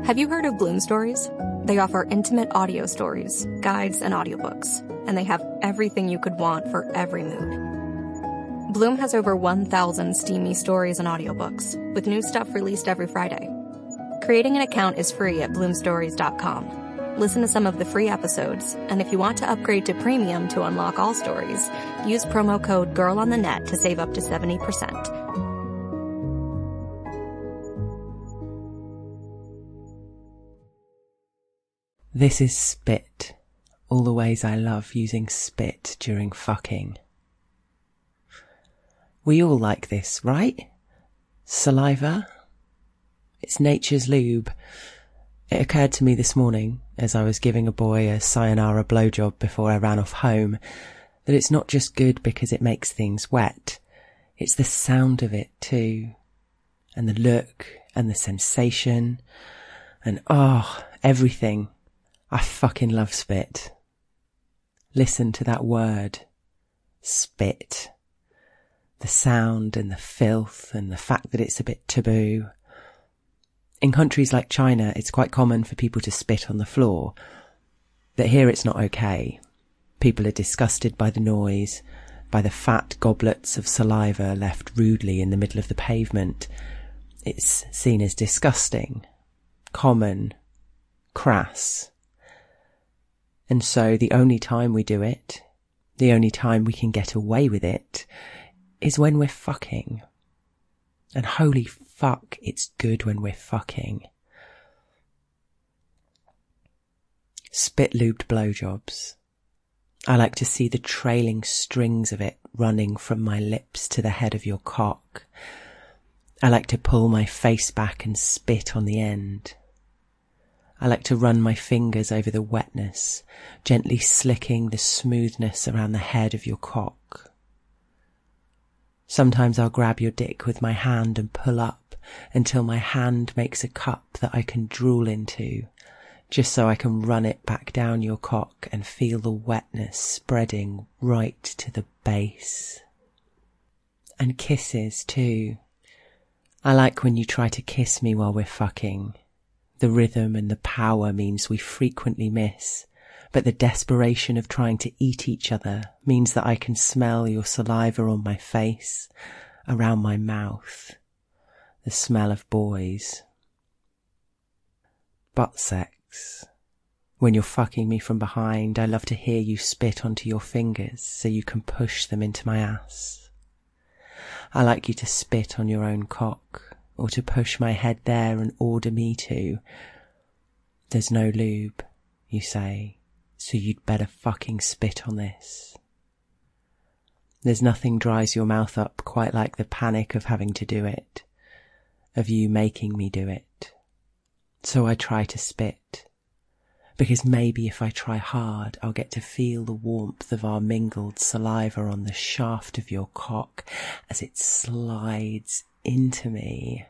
Have you heard of Bloom Stories? They offer intimate audio stories, guides, and audiobooks, and they have everything you could want for every mood. Bloom has over 1,000 steamy stories and audiobooks, with new stuff released every Friday. Creating an account is free at bloomstories.com. Listen to some of the free episodes, and if you want to upgrade to premium to unlock all stories, use promo code GIRLONTHENET to save up to 70%. This is spit. All the ways I love using spit during fucking. We all like this, right? Saliva? It's nature's lube. It occurred to me this morning, as I was giving a boy a sayonara blowjob before I ran off home, that it's not just good because it makes things wet. It's the sound of it too. And the look, and the sensation, and everything. I fucking love spit. Listen to that word. Spit. The sound and the filth and the fact that it's a bit taboo. In countries like China, it's quite common for people to spit on the floor. But here it's not okay. People are disgusted by the noise, by the fat goblets of saliva left rudely in the middle of the pavement. It's seen as disgusting, common, crass. And so the only time we do it, the only time we can get away with it, is when we're fucking. And holy fuck, it's good when we're fucking. Spit-lubed blowjobs. I like to see the trailing strings of it running from my lips to the head of your cock. I like to pull my face back and spit on the end. I like to run my fingers over the wetness, gently slicking the smoothness around the head of your cock. Sometimes I'll grab your dick with my hand and pull up until my hand makes a cup that I can drool into, just so I can run it back down your cock and feel the wetness spreading right to the base. And kisses too. I like when you try to kiss me while we're fucking. The rhythm and the power means we frequently miss, but the desperation of trying to eat each other means that I can smell your saliva on my face, around my mouth, the smell of boys. Butt sex. When you're fucking me from behind, I love to hear you spit onto your fingers so you can push them into my ass. I like you to spit on your own cock, or to push my head there and order me to. There's no lube, you say, so you'd better fucking spit on this. There's nothing dries your mouth up quite like the panic of having to do it, of you making me do it. So I try to spit, because maybe if I try hard, I'll get to feel the warmth of our mingled saliva on the shaft of your cock as it slides into me.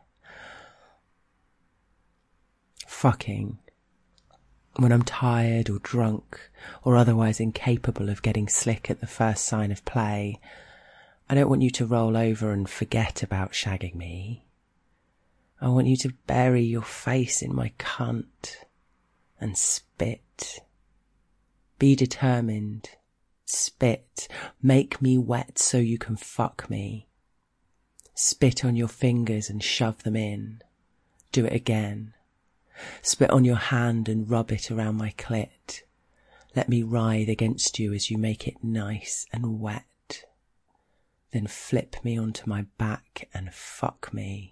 Fucking. When I'm tired or drunk or otherwise incapable of getting slick at the first sign of play, I don't want you to roll over and forget about shagging me. I want you to bury your face in my cunt and spit. Be determined. Spit. Make me wet so you can fuck me. Spit on your fingers and shove them in. Do it again. Spit on your hand and rub it around my clit. Let me writhe against you as you make it nice and wet. Then flip me onto my back and fuck me.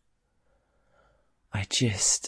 I just,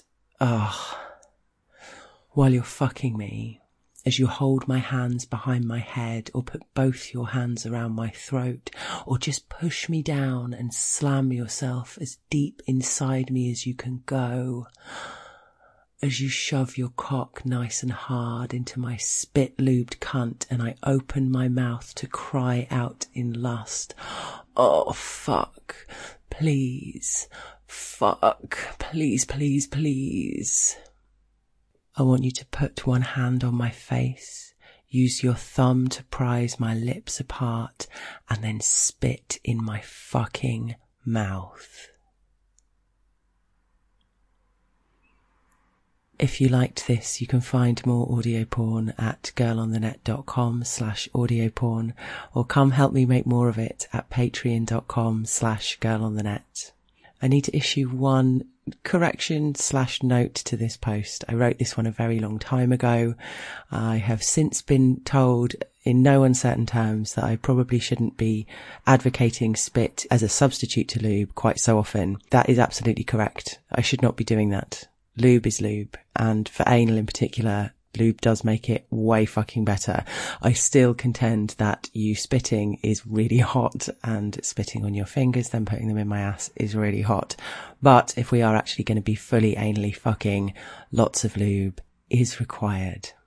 while you're fucking me, as you hold my hands behind my head or put both your hands around my throat or just push me down and slam yourself as deep inside me as you can go, as you shove your cock nice and hard into my spit-lubed cunt and I open my mouth to cry out in lust, oh fuck, please, fuck, please, please, please. I want you to put one hand on my face, use your thumb to prise my lips apart, and then spit in my fucking mouth. If you liked this, you can find more audio porn at girlonthenet.com/audio-porn, or come help me make more of it at patreon.com/girlonthenet. I need to issue one correction/note to this post. I wrote this one a very long time ago. I have since been told in no uncertain terms that I probably shouldn't be advocating spit as a substitute to lube quite so often. That is absolutely correct. I should not be doing that. Lube is lube, and for anal in particular, lube does make it way fucking better. I still contend that you spitting is really hot, and spitting on your fingers, then putting them in my ass is really hot. But if we are actually going to be fully anally fucking, lots of lube is required.